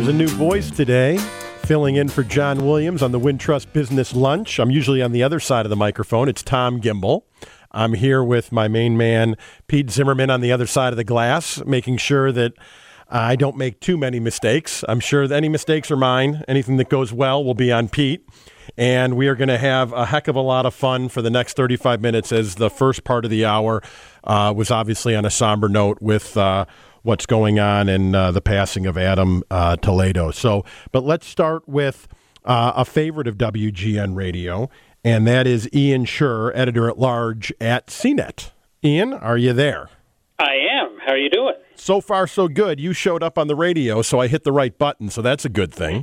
There's a new voice today, filling in for John Williams on the Wintrust Business Lunch. I'm usually on the other side of the microphone. It's Tom Gimbel. I'm here with my main man, Pete Zimmerman, on the other side of the glass, making sure that I don't make too many mistakes. I'm sure that any mistakes are mine. Anything that goes well will be on Pete. And we are going to have a heck of a lot of fun for the next 35 minutes, as the first part of the hour was obviously on a somber note with what's going on in the passing of Adam Toledo. But let's start with a favorite of WGN Radio, and that is Ian Sherr, editor-at-large at CNET. Ian, are you there? I am. How are you doing? So far, so good. You showed up on the radio, so I hit the right button, so that's a good thing.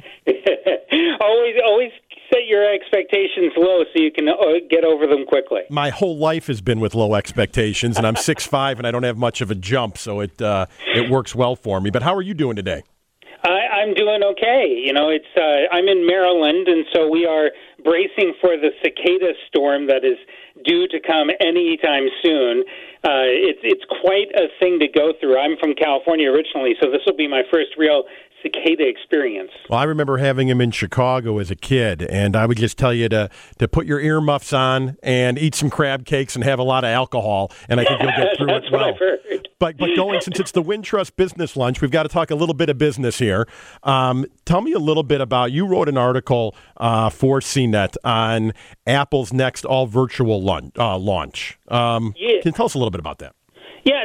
Always set your expectations low so you can get over them quickly. My whole life has been with low expectations, and I'm 6'5", and I don't have much of a jump, so it works well for me. But how are you doing today? I'm doing okay. I'm in Maryland, and so we are bracing for the cicada storm that is due to come anytime soon. It's quite a thing to go through. I'm from California originally, so this will be my first real cicada experience. Well, I remember having him in Chicago as a kid, and I would just tell you to put your earmuffs on and eat some crab cakes and have a lot of alcohol, and I think you'll get through it well. That's what I've heard. But going, since it's the Wintrust Business Lunch, we've got to talk a little bit of business here. Tell me a little bit about, you wrote an article for CNET on Apple's next all-virtual launch. Can you tell us a little bit about that? Yeah,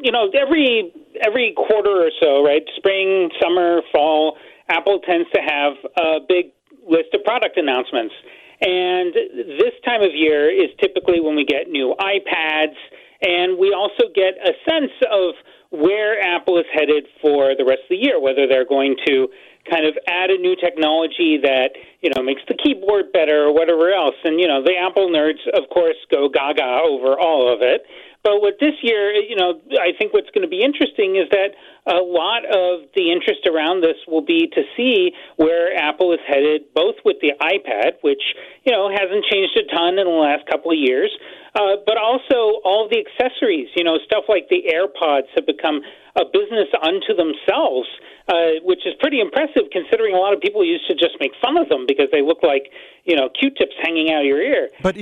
every quarter or so, right, spring, summer, fall, Apple tends to have a big list of product announcements. And this time of year is typically when we get new iPads, and we also get a sense of where Apple is headed for the rest of the year, whether they're going to kind of add a new technology that, makes the keyboard better or whatever else. And, the Apple nerds, of course, go gaga over all of it. But with this year, I think what's going to be interesting is that a lot of the interest around this will be to see where Apple is headed, both with the iPad, which, hasn't changed a ton in the last couple of years, but also all the accessories. Stuff like the AirPods have become a business unto themselves, which is pretty impressive considering a lot of people used to just make fun of them because they look like, Q-tips hanging out of your ear. But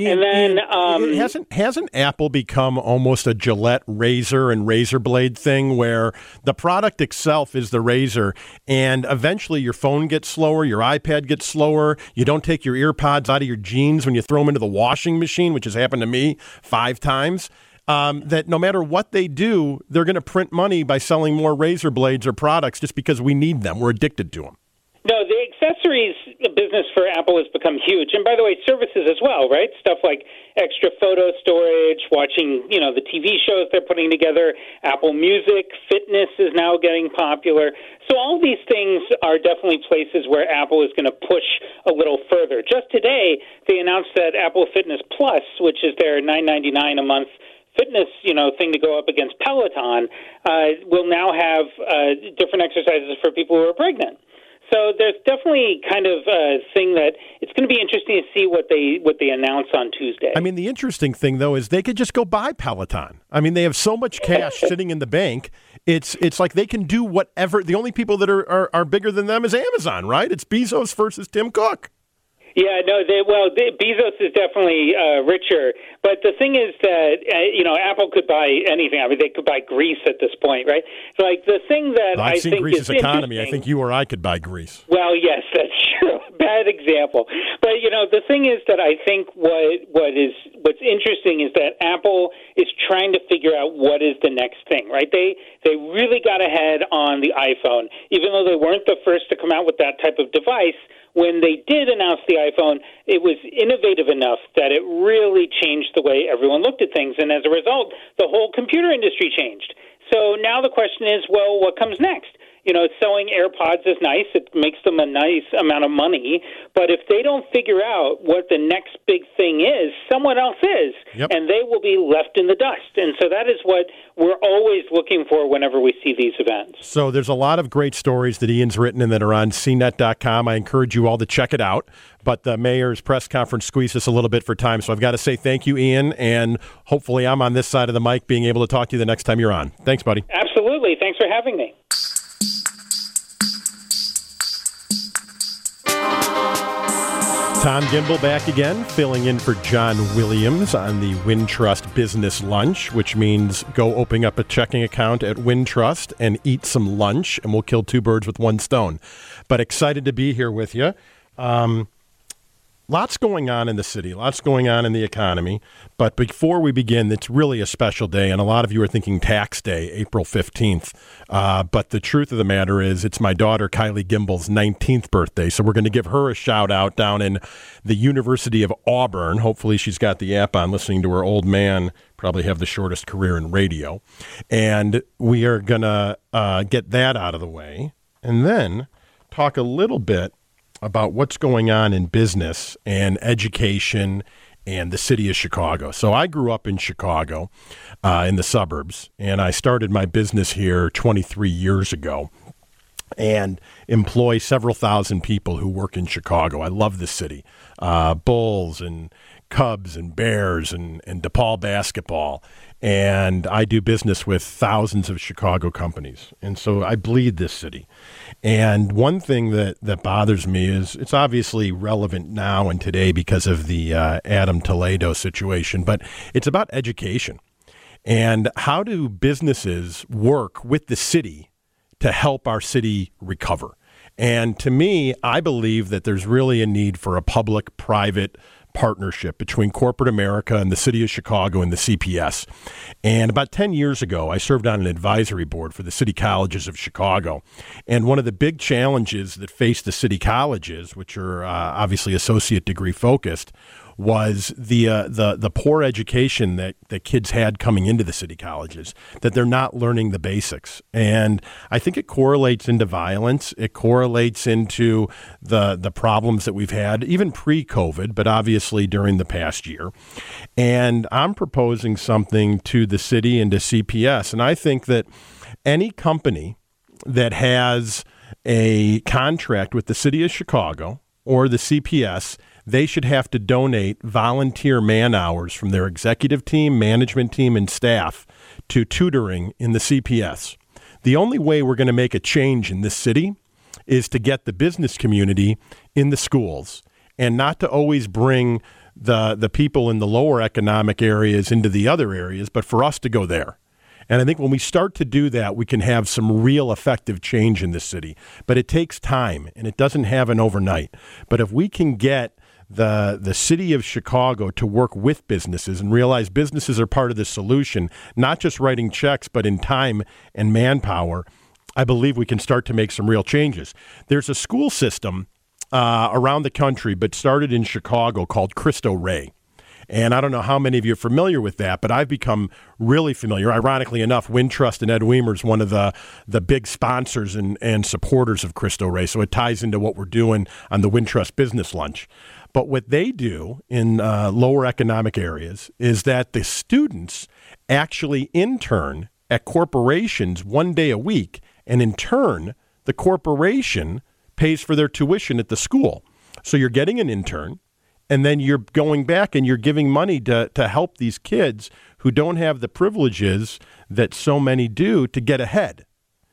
hasn't Apple become almost a Gillette razor and razor blade thing, where the product itself is the razor, and eventually your phone gets slower, your iPad gets slower, you don't take your earpods out of your jeans when you throw them into the washing machine, which has happened to me 5 times. That no matter what they do, they're going to print money by selling more razor blades or products just because we need them. We're addicted to them. No, the accessories business for Apple has become huge. And by the way, services as well, right? Stuff like extra photo storage, watching, the TV shows they're putting together, Apple Music, fitness is now getting popular. So all these things are definitely places where Apple is going to push a little further. Just today, they announced that Apple Fitness Plus, which is their $9.99 a month fitness, thing to go up against Peloton, will now have different exercises for people who are pregnant. So there's definitely kind of a thing that it's going to be interesting to see what they announce on Tuesday. I mean, the interesting thing, though, is they could just go buy Peloton. I mean, they have so much cash sitting in the bank. It's like they can do whatever. The only people that are bigger than them is Amazon, right? It's Bezos versus Tim Cook. Yeah, no, Bezos is definitely richer. But the thing is that, Apple could buy anything. I mean, they could buy Greece at this point, right? So, the thing that I've seen think Greece's is economy. I think you or I could buy Greece. Well, yes, that's true. Bad example. But, the thing is that I think what's interesting is that Apple is trying to figure out what is the next thing, right? They really got ahead on the iPhone. Even though they weren't the first to come out with that type of device, when they did announce the iPhone, it was innovative enough that it really changed the way everyone looked at things. And as a result, the whole computer industry changed. So now the question is, well, what comes next? Selling AirPods is nice. It makes them a nice amount of money. But if they don't figure out what the next big thing is, someone else is. Yep. And they will be left in the dust. And so that is what we're always looking for whenever we see these events. So there's a lot of great stories that Ian's written and that are on CNET.com. I encourage you all to check it out. But the mayor's press conference squeezed us a little bit for time. So I've got to say thank you, Ian. And hopefully I'm on this side of the mic being able to talk to you the next time you're on. Thanks, buddy. Absolutely. Thanks for having me. Tom Gimbel back again, filling in for John Williams on the Wintrust Business Lunch, which means go open up a checking account at Wintrust and eat some lunch, and we'll kill two birds with one stone. But excited to be here with you. Lots going on in the city, lots going on in the economy. But before we begin, it's really a special day, and a lot of you are thinking tax day, April 15th. But the truth of the matter is it's my daughter Kylie Gimbel's 19th birthday, so we're going to give her a shout-out down in the University of Auburn. Hopefully she's got the app on, listening to her old man probably have the shortest career in radio. And we are going to get that out of the way, and then talk a little bit about what's going on in business and education and the city of Chicago. So I grew up in Chicago in the suburbs, and I started my business here 23 years ago and employ several thousand people who work in Chicago. I love the city. Bulls and Cubs and Bears and DePaul basketball. And I do business with thousands of Chicago companies. And so I bleed this city. And one thing that bothers me is it's obviously relevant now and today because of the Adam Toledo situation, but it's about education. And how do businesses work with the city to help our city recover? And to me, I believe that there's really a need for a public-private partnership between corporate America and the city of Chicago and the CPS. And about 10 years ago, I served on an advisory board for the city colleges of Chicago. And one of the big challenges that faced the city colleges, which are obviously associate degree focused, was the poor education that kids had coming into the city colleges, that they're not learning the basics. And I think it correlates into violence. It correlates into the problems that we've had, even pre-COVID, but obviously during the past year. And I'm proposing something to the city and to CPS. And I think that any company that has a contract with the city of Chicago or the CPS, they should have to donate volunteer man hours from their executive team, management team, and staff to tutoring in the CPS. The only way we're going to make a change in this city is to get the business community in the schools and not to always bring the people in the lower economic areas into the other areas, but for us to go there. And I think when we start to do that, we can have some real effective change in this city. But it takes time, and it doesn't happen overnight. But if we can get the city of Chicago to work with businesses and realize businesses are part of the solution, not just writing checks, but in time and manpower, I believe we can start to make some real changes. There's a school system around the country, but started in Chicago, called Cristo Rey. And I don't know how many of you are familiar with that, but I've become really familiar. Ironically enough, Wintrust and Ed Weimer is one of the big sponsors and supporters of Cristo Rey, so it ties into what we're doing on the Wintrust Business Lunch. But what they do in lower economic areas is that the students actually intern at corporations 1 day a week, and in turn, the corporation pays for their tuition at the school. So you're getting an intern, and then you're going back and you're giving money to help these kids who don't have the privileges that so many do to get ahead.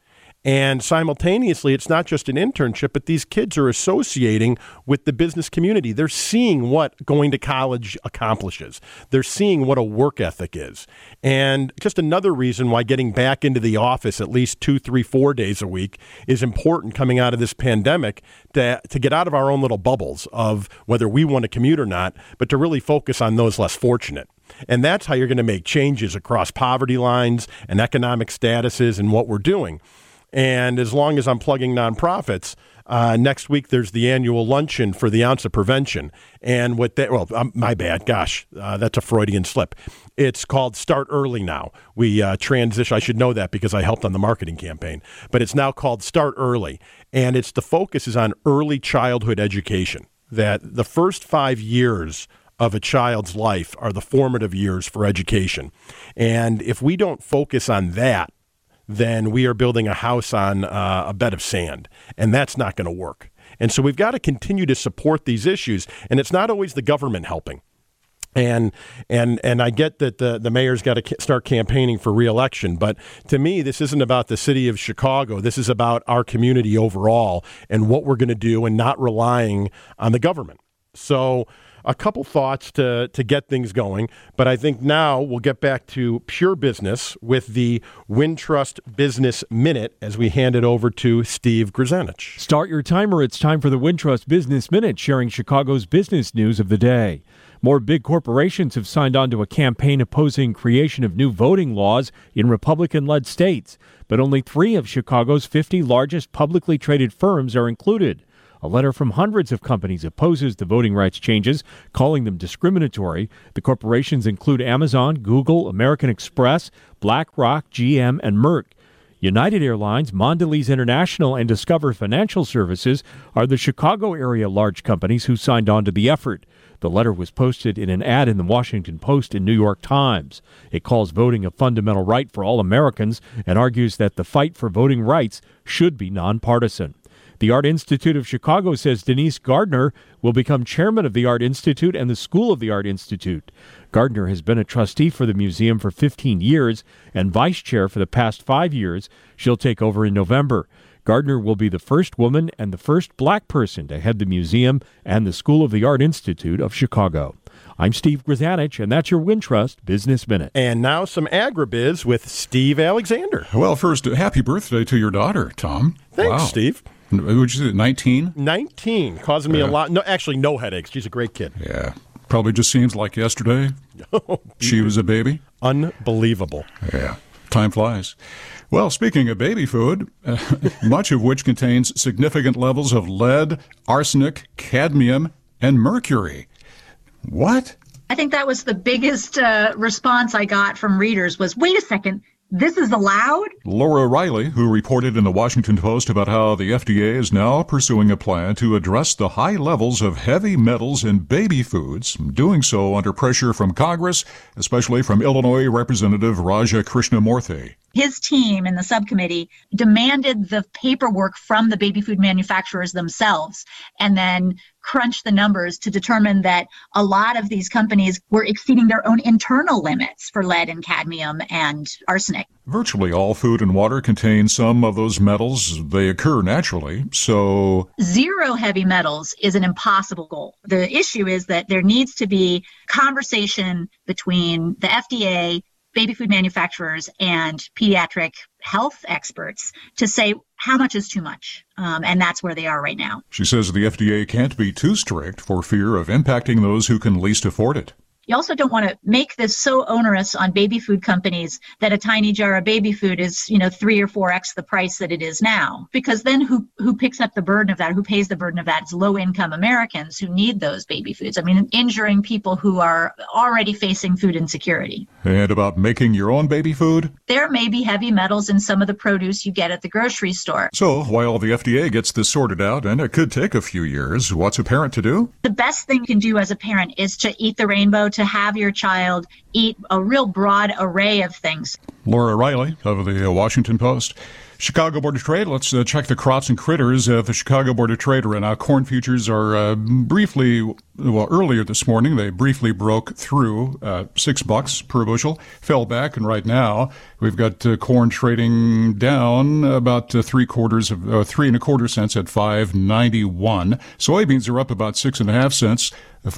And simultaneously, it's not just an internship, but these kids are associating with the business community. They're seeing what going to college accomplishes. They're seeing what a work ethic is. And just another reason why getting back into the office at least 2, 3, 4 days a week is important coming out of this pandemic, to get out of our own little bubbles of whether we want to commute or not, but to really focus on those less fortunate. And that's how you're going to make changes across poverty lines and economic statuses and what we're doing. And as long as I'm plugging nonprofits, next week there's the annual luncheon for the Ounce of Prevention. And what that, my bad, gosh, that's a Freudian slip. It's called Start Early now. We transition, I should know that because I helped on the marketing campaign, but it's now called Start Early. And the focus is on early childhood education, that the first 5 years of a child's life are the formative years for education. And if we don't focus on that, then we are building a house on a bed of sand, and that's not going to work. And so we've got to continue to support these issues, and it's not always the government helping. And I get that the mayor's got to start campaigning for re-election, but to me, this isn't about the city of Chicago. This is about our community overall and what we're going to do and not relying on the government. So a couple thoughts to get things going, but I think now we'll get back to pure business with the Wintrust Business Minute as we hand it over to Steve Grzanich. Start your timer. It's time for the Wintrust Business Minute, sharing Chicago's business news of the day. More big corporations have signed on to a campaign opposing creation of new voting laws in Republican-led states, but only 3 of Chicago's 50 largest publicly traded firms are included. A letter from hundreds of companies opposes the voting rights changes, calling them discriminatory. The corporations include Amazon, Google, American Express, BlackRock, GM, and Merck. United Airlines, Mondelez International, and Discover Financial Services are the Chicago area large companies who signed on to the effort. The letter was posted in an ad in the Washington Post and New York Times. It calls voting a fundamental right for all Americans and argues that the fight for voting rights should be nonpartisan. The Art Institute of Chicago says Denise Gardner will become chairman of the Art Institute and the School of the Art Institute. Gardner has been a trustee for the museum for 15 years and vice chair for the past 5 years. She'll take over in November. Gardner will be the first woman and the first black person to head the museum and the School of the Art Institute of Chicago. I'm Steve Grzanich, and that's your Wintrust Business Minute. And now some agribiz with Steve Alexander. Well, first, happy birthday to your daughter, Tom. Thanks, Steve. Would you say 19? 19, causing me a lot. No, actually, no headaches. She's a great kid. Yeah. Probably just seems like yesterday. She was a baby. Unbelievable. Yeah. Time flies. Well, speaking of baby food, much of which contains significant levels of lead, arsenic, cadmium, and mercury. What? I think that was the biggest response I got from readers was, wait a second, this is allowed? Laura Riley, who reported in the Washington Post about how the FDA is now pursuing a plan to address the high levels of heavy metals in baby foods, doing so under pressure from Congress, especially from Illinois Representative Raja Krishnamurthy. His team in the subcommittee demanded the paperwork from the baby food manufacturers themselves and then crunched the numbers to determine that a lot of these companies were exceeding their own internal limits for lead and cadmium and arsenic. Virtually all food and water contain some of those metals. They occur naturally, so... Zero heavy metals is an impossible goal. The issue is that there needs to be conversation between the FDA, baby food manufacturers, and pediatric health experts to say how much is too much. And that's where they are right now. She says the FDA can't be too strict for fear of impacting those who can least afford it. You also don't want to make this so onerous on baby food companies that a tiny jar of baby food is, 3 or 4x the price that it is now. Because then who picks up the burden of that? Who pays the burden of that? It's low-income Americans who need those baby foods. I mean, injuring people who are already facing food insecurity. And about making your own baby food? There may be heavy metals in some of the produce you get at the grocery store. So while the FDA gets this sorted out, and it could take a few years, what's a parent to do? The best thing you can do as a parent is to eat the rainbow, to have your child eat a real broad array of things. Laura Riley of the Washington Post. Chicago Board of Trade, let's check the crops and critters at the Chicago Board of Trade right now. Corn futures are earlier this morning, they briefly broke through $6 per bushel, fell back, and right now we've got corn trading down about 3.25 cents at $5.91. Soybeans are up about 6.5 cents.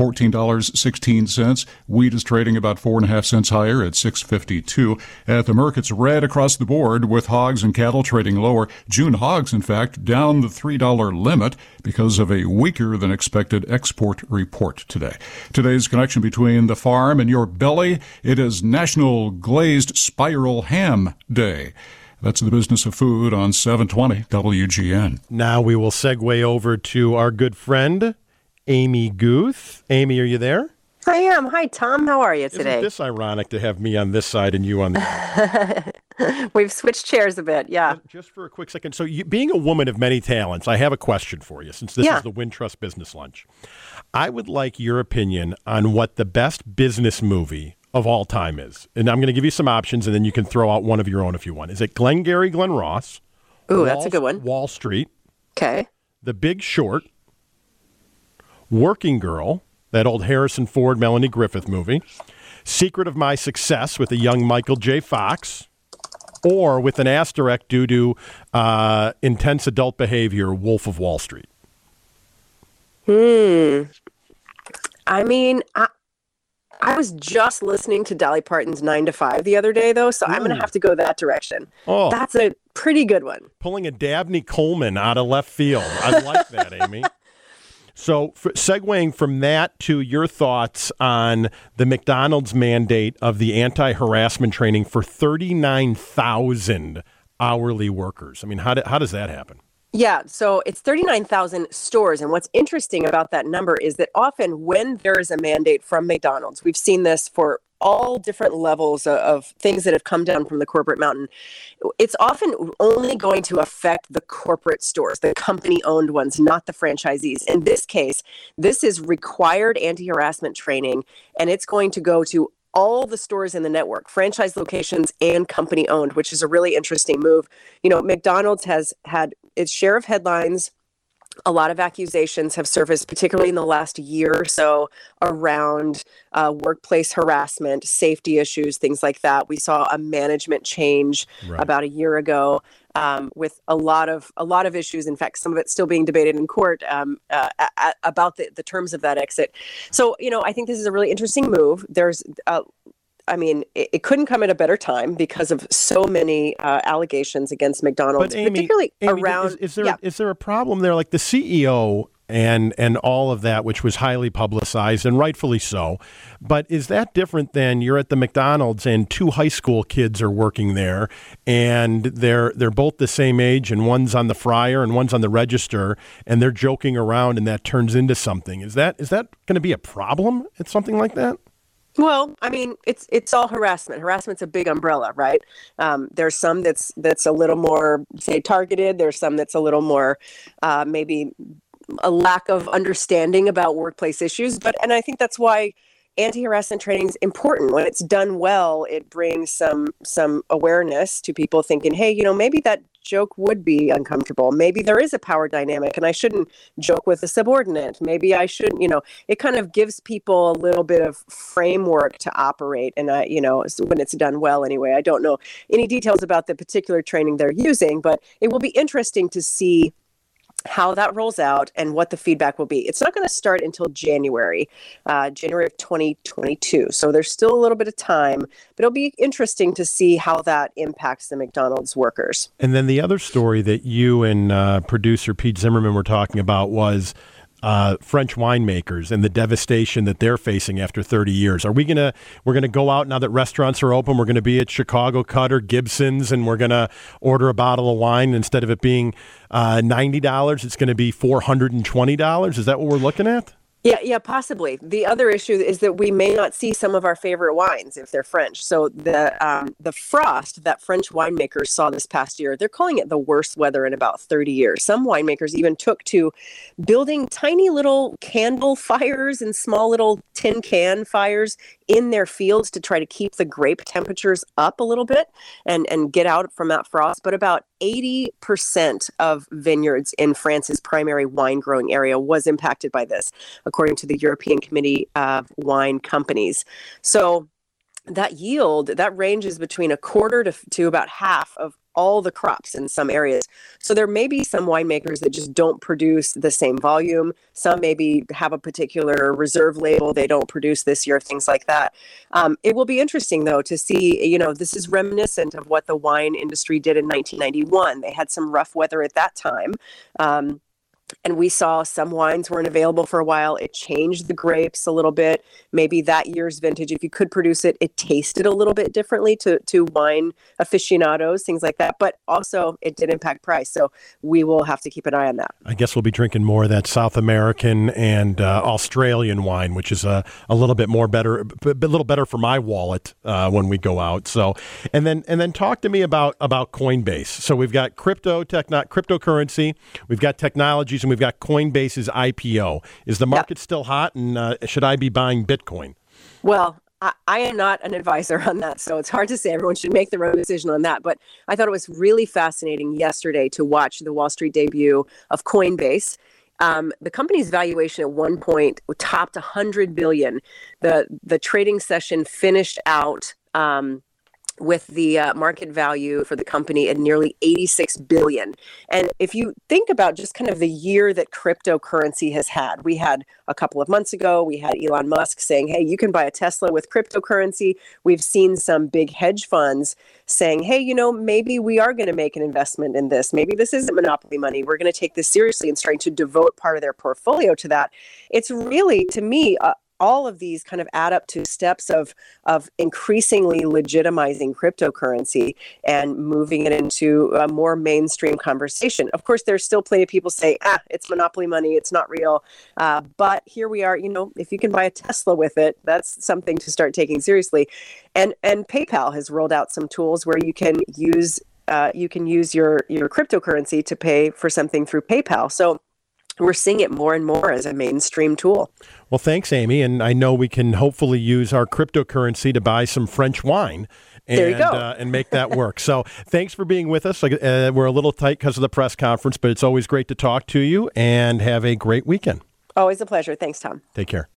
$14.16. Wheat is trading about 4.5 cents higher at $6.52. At the Merck, it's red across the board with hogs and cattle trading lower. June hogs, in fact, down the $3 limit because of a weaker than expected export report today. Today's connection between the farm and your belly, it is National Glazed Spiral Ham Day. That's the business of food on 720 WGN. Now we will segue over to our good friend, Amy Guth. Amy, are you there? I am. Hi, Tom. How are you today? Isn't this ironic to have me on this side and you on the other? We've switched chairs a bit, yeah. Just for a quick second. So being a woman of many talents, I have a question for you, since this is the Wintrust Business Lunch. I would like your opinion on what the best business movie of all time is. And I'm going to give you some options, and then you can throw out one of your own if you want. Is it Glengarry Glen Ross? Ooh, that's a good one. Wall Street. Okay. The Big Short, Working Girl, that old Harrison Ford, Melanie Griffith movie, Secret of My Success with a young Michael J. Fox, or with an asterisk due to intense adult behavior, Wolf of Wall Street? I mean, I was just listening to Dolly Parton's 9 to 5 the other day, though, so I'm going to have to go that direction. Oh. That's a pretty good one. Pulling a Dabney Coleman out of left field. I like that, Amy. So segueing from that to your thoughts on the McDonald's mandate of the anti-harassment training for 39,000 hourly workers. I mean, how does that happen? Yeah, so it's 39,000 stores. And what's interesting about that number is that often when there is a mandate from McDonald's, we've seen this for all different levels of things that have come down from the corporate mountain, it's often only going to affect the corporate stores, the company-owned ones, not the franchisees. In this case, this is required anti-harassment training, and it's going to go to all the stores in the network, franchise locations and company owned, which is a really interesting move. You know, McDonald's has had its share of headlines. A lot of accusations have surfaced, particularly in the last year or so, around workplace harassment, safety issues, things like that. We saw a management change about a year ago with a lot of issues. In fact, some of it still being debated in court about the terms of that exit. So, you know, I think this is a really interesting move. It couldn't come at a better time because of so many allegations against McDonald's, but Amy, around. Is there a problem there? Like the CEO and all of that, which was highly publicized and rightfully so. But is that different than you're at the McDonald's and two high school kids are working there and they're both the same age and one's on the fryer and one's on the register and they're joking around and that turns into something? Is that going to be a problem at something like that? Well, I mean, it's all harassment. Harassment's a big umbrella, right? There's some that's a little more, say, targeted. There's some that's a little more maybe a lack of understanding about workplace issues. And I think that's why anti-harassment training is important. When it's done well, it brings some awareness to people thinking, hey, you know, maybe that joke would be uncomfortable. Maybe there is a power dynamic and I shouldn't joke with a subordinate. Maybe I shouldn't, you know, it kind of gives people a little bit of framework to operate. And, when it's done well anyway, I don't know any details about the particular training they're using, but it will be interesting to see how that rolls out and what the feedback will be. It's not going to start until January of 2022. So there's still a little bit of time, but it'll be interesting to see how that impacts the McDonald's workers. And then the other story that you and producer Pete Zimmerman were talking about was French winemakers and the devastation that they're facing after 30 years. We're going to go out now that restaurants are open. We're going to be at Chicago Cutter, Gibson's, and we're going to order a bottle of wine. Instead of it being $90, it's going to be $420. Is that what we're looking at? Yeah, possibly. The other issue is that we may not see some of our favorite wines if they're French. So the frost that French winemakers saw this past year, they're calling it the worst weather in about 30 years. Some winemakers even took to building tiny little candle fires and small little tin can fires in their fields to try to keep the grape temperatures up a little bit and get out from that frost. But about 80% of vineyards in France's primary wine growing area was impacted by this, according to the European Committee of Wine Companies. So that yield, that ranges between a quarter to about half of all the crops in some areas. So there may be some winemakers that just don't produce the same volume. Some maybe have a particular reserve label they don't produce this year, things like that. It will be interesting, though, to see, you know, this is reminiscent of what the wine industry did in 1991. They had some rough weather at that time. And we saw some wines weren't available for a while. It changed the grapes a little bit. Maybe that year's vintage, if you could produce it, it tasted a little bit differently to wine aficionados, things like that. But also it did impact price. So we will have to keep an eye on that. I guess we'll be drinking more of that South American and Australian wine, which is a little bit more better, a little better for my wallet when we go out. So, and then talk to me about Coinbase. So we've got cryptocurrency, we've got technologies, and we've got Coinbase's IPO. Is the market still hot, and should I be buying Bitcoin? Well, I am not an advisor on that, so it's hard to say. Everyone should make their own decision on that. But I thought it was really fascinating yesterday to watch the Wall Street debut of Coinbase. The company's valuation at one point topped 100 billion. The trading session finished out with the market value for the company at nearly 86 billion. And if you think about just kind of the year that cryptocurrency has had, we had a couple of months ago, we had Elon Musk saying, hey, you can buy a Tesla with cryptocurrency. We've seen some big hedge funds saying, hey, maybe we are going to make an investment in this. Maybe this isn't monopoly money. We're going to take this seriously and starting to devote part of their portfolio to that. It's really, to me, all of these kind of add up to steps of increasingly legitimizing cryptocurrency and moving it into a more mainstream conversation. Of course, there's still plenty of people saying, it's monopoly money, it's not real. But here we are, if you can buy a Tesla with it, that's something to start taking seriously. And PayPal has rolled out some tools where you can use your cryptocurrency to pay for something through PayPal. So we're seeing it more and more as a mainstream tool. Well, thanks, Amy. And I know we can hopefully use our cryptocurrency to buy some French wine and make that work. So thanks for being with us. We're a little tight because of the press conference, but it's always great to talk to you, and have a great weekend. Always a pleasure. Thanks, Tom. Take care.